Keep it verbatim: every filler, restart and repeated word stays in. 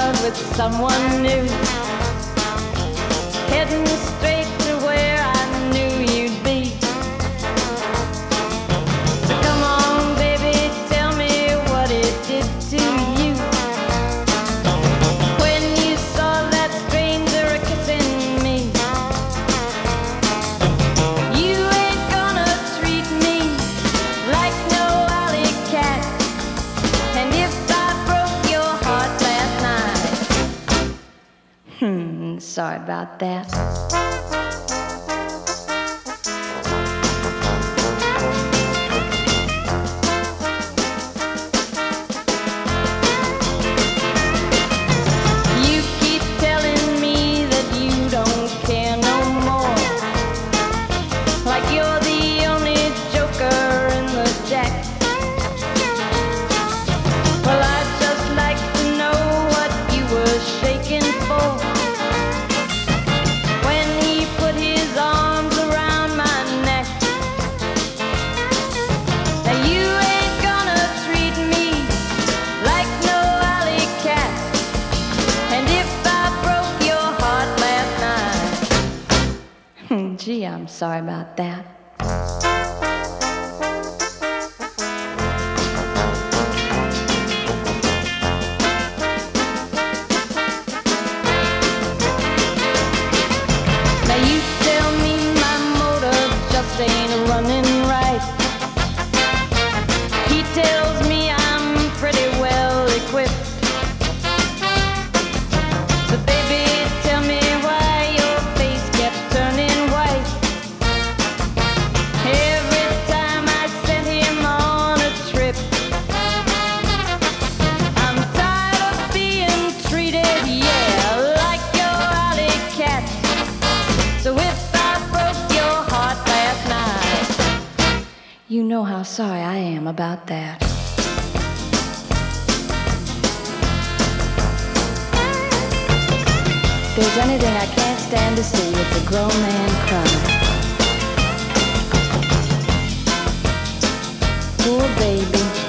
out with someone new, heading straight to where I knew you'd be. So come on, baby, tell me what it did to you when you saw that stranger kissing me. You ain't gonna treat me like no alley cat, and if I broke your heart last night, hmm, sorry about that. You keep telling me that you don't care no more, like you're the only joker in the deck. Well, I'd just like to know what you were shaking for when he put his arms around my neck. Now you ain't gonna treat me like no alley cat, and if I broke your heart last night, gee, I'm sorry about that. Now you tell me my motor just ain't running right. He tells me I'm pretty well equipped. So baby, tell me why your face kept turning white every time I sent him on a trip. I'm tired of being treated, yeah, like your alley cat. So if I broke your heart last night, you know how sorry I am about that. If there's anything I can't stand to see, it's a grown man cry. Poor baby.